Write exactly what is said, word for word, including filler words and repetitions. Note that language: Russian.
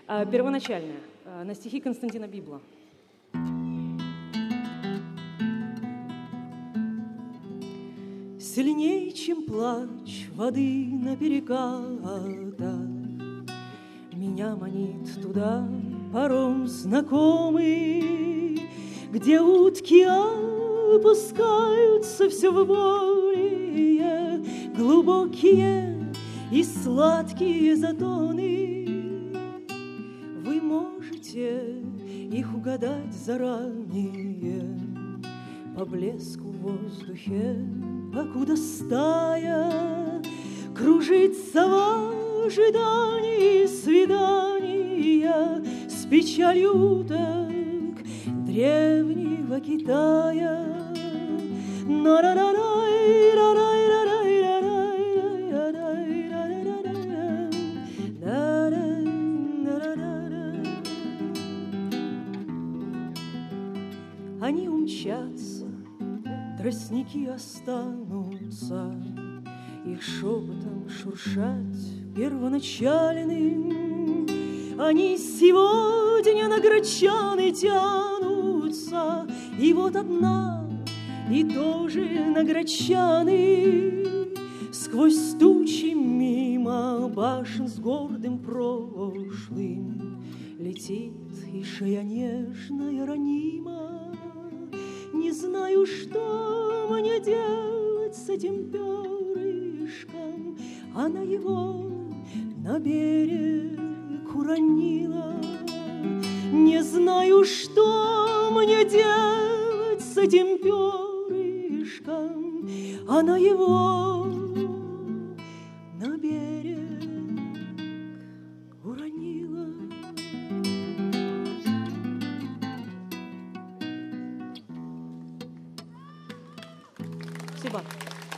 А, первоначальная, а, на стихи Константина Библа. Сильней, чем плач воды на перекатах, меня манит туда паром знакомый, где утки опускаются все в более глубокие и сладкие затоны. Вы можете их угадать заранее по блеску в воздухе, покуда стая кружится в ожидании свидания с печалью уток древнего Китая. Они умчатся, тростники останутся, их шепотом шуршать первоначальным. Они сегодня на грачаны тянутся, и вот одна, и тоже на грачаны. Сквозь тучи мимо башен с гордым прошлым летит и шея нежная ранима. Не знаю, что мне делать с этим перышком. Она его на берег уронила. Не знаю, что мне делать с этим перышком. Она его на берег уронила. Спасибо.